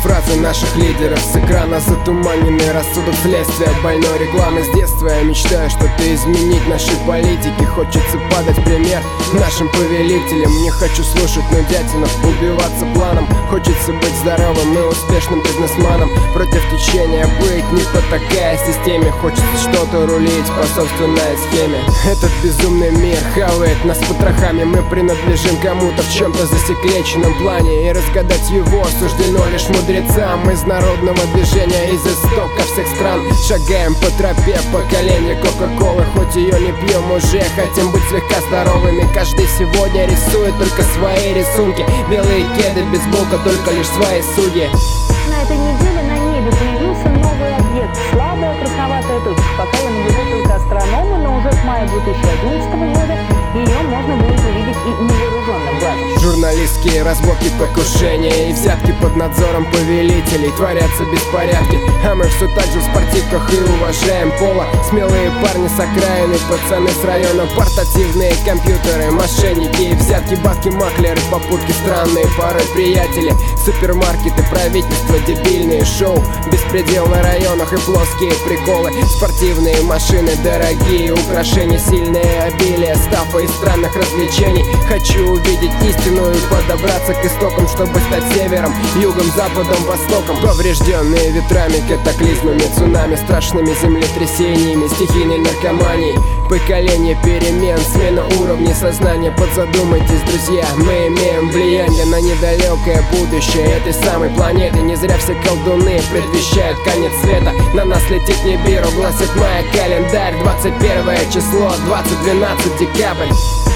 фразы наших лидеров с экрана, затуманенный рассудок следствия больной рекламы. С детства я мечтаю что-то изменить нашей политике. Хочется падать в пример нашим повелителям. Не хочу слушать нудятинов, убиваться планом. Хочется быть здоровым и успешным бизнесменом. Против течения быть, не потакая системе. Хочется что-то рулить по собственной схеме. Этот безумный мир хавает нас потрохами. Мы принадлежим кому-то в чем-то засекреченном плане, и разгадать его суждено лишь мудрецам. Из народного движения, из истоков всех стран шагаем по тропе поколения Кока-Колы. Хоть ее не пьем уже, хотим быть слегка здоровыми. Каждый сегодня рисует только свои рисунки. Белые кеды, бейсболка, только лишь свои судьи. На этой неделе на небе появился новый объект. Слабая красноватая точка. Пока ее наблюдают только астрономы, но уже с мая 2011 года ее можно будет увидеть и невооруженным глазом. Журналистские разборки, покушения и взятки под надзором повелителей. Творятся беспорядки, а мы все так же в спортивках и уважаем пола. Смелые парни с окраины, пацаны с района. Портативные компьютеры, мошенники и взятки, бабки, маклеры, попутки странные, порой приятели. Супермаркеты, правительство, дебильные шоу, беспредел на районах и плоские приколы. Спортивные машины, дорогие украшения, сильное обилие стафа и странных развлечений. Хочу увидеть истину и подобраться к истокам, чтобы стать севером, югом, западом, востоком. Поврежденные ветрами, катаклизмами, цунами, страшными землетрясениями, стихийной наркоманией. Поколение перемен, смена уровней сознания. Подзадумайтесь, друзья, мы имеем влияние на недалекое будущее этой самой планеты. Не зря все колдуны предвещают конец света. На нас летит Нибиру, гласит моя календарь. 21 число, 2012 декабрь.